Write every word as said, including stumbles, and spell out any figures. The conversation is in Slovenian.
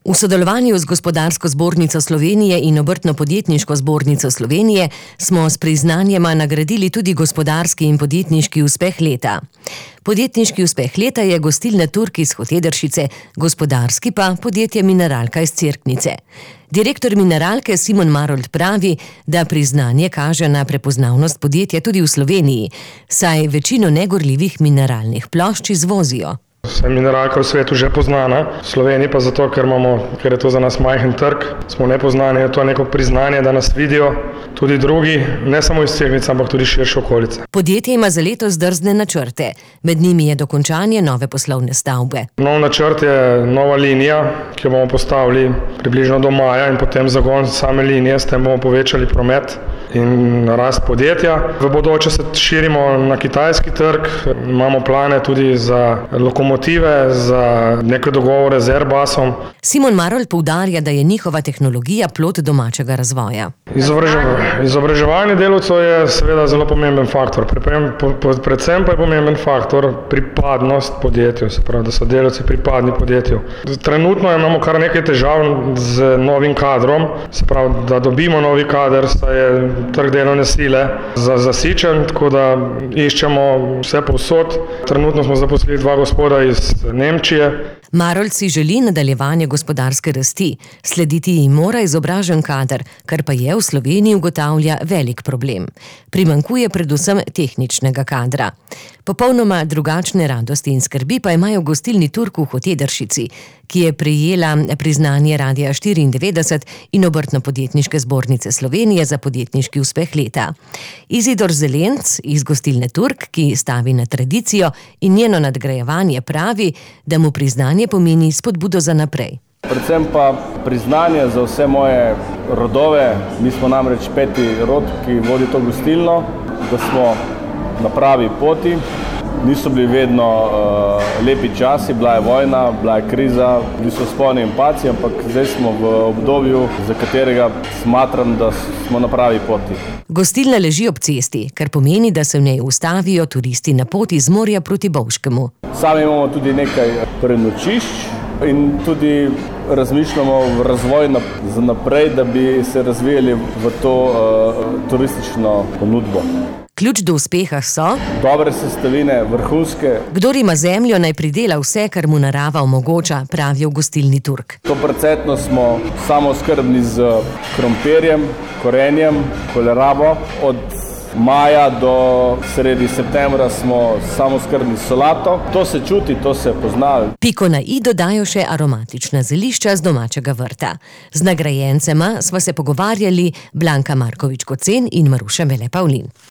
V sodelovanju z Gospodarsko zbornico Slovenije in Obrtno-podjetniško zbornico Slovenije smo s priznanjema nagradili tudi gospodarski in podjetniški uspeh leta. Podjetniški uspeh leta je gostilna Turk iz Hotedršice, gospodarski pa podjetje Mineralka iz Cerknice. Direktor Mineralke Simon Marolt pravi, da priznanje kaže na prepoznavnost podjetja tudi v Sloveniji, saj večino negorljivih mineralnih plošč izvozijo. Vse Mineralka v svetu že poznana, v Sloveniji pa zato, ker, imamo, ker je to za nas majhen trg, smo nepoznani, je to neko priznanje, da nas vidijo tudi drugi, ne samo iz Cerknice, ampak tudi širše okolice. Podjetje ima za letos drzne načrte, med njimi je dokončanje nove poslovne stavbe. Nov načrt je nova linija, ki jo bomo postavili približno do maja in potem zagon same linije, s tem bomo povečali promet in rast podjetja. V bodoče se širimo na kitajski trg, imamo plane tudi za lokomotive, za neke dogovore z Airbusom. Simon Marolt poudarja, da je njihova tehnologija plod domačega razvoja. Izobraževanje delavcev je seveda zelo pomemben faktor, predvsem pa je pomemben faktor pripadnost podjetju, se pravi, da so delavci pripadni podjetju. Trenutno imamo kar nekaj težav z novim kadrom, se pravi, da dobimo novi kader, saj je trg delovne sile zasičen, tako da iščemo vse povsod. Trenutno smo zaposlili dva gospoda iz Nemčije. Marolt si želi nadaljevanje gospodarske rasti, slediti jim mora izobražen kader, kar pa je v Sloveniji, ugotavlja, velik problem. Primanjkuje predvsem tehničnega kadra. Popolnoma drugačne radosti in skrbi pa imajo v gostilni Turk v Hotedršici, ki je prejela priznanje Radia štiriindevetdeset in Obrtno-podjetniške zbornice Slovenije za podjetniški uspeh leta. Izidor Zelenc iz gostilne Turk, ki stavi na tradicijo in njeno nadgrajevanje, pravi, da mu priznanje pomeni spodbudo za naprej. Predvsem pa priznanje za vse moje rodove, mi smo namreč peti rod, ki vodi to gostilno, da smo na pravi poti. Niso bili vedno uh, lepi časi, bila je vojna, bila je kriza, bili so sponi in paci, ampak zdaj smo v obdobju, za katerega smatram, da smo na pravi poti. Gostilna leži ob cesti, kar pomeni, da se v njej ustavijo turisti na poti z morja proti Bovškemu. Sami imamo tudi nekaj prenočišč in tudi razmišljamo v razvoj za naprej, da bi se razvijali v to uh, turistično ponudbo. Ključ do uspeha so dobre sestavine, vrhunske. Kdor ima zemljo, naj pridela vse, kar mu narava omogoča, pravijo v gostilni Turk. sto procentno smo samooskrbni z krompirjem, korenjem, kolerabo. Od maja do sredi septembra smo samooskrbni s solato. To se čuti, to se pozna. Piko na i dodajo še aromatična zelišča z domačega vrta. Z nagrajencema sva se pogovarjali Blanka Markovič-Kocen in Maruša Mele Pavlin.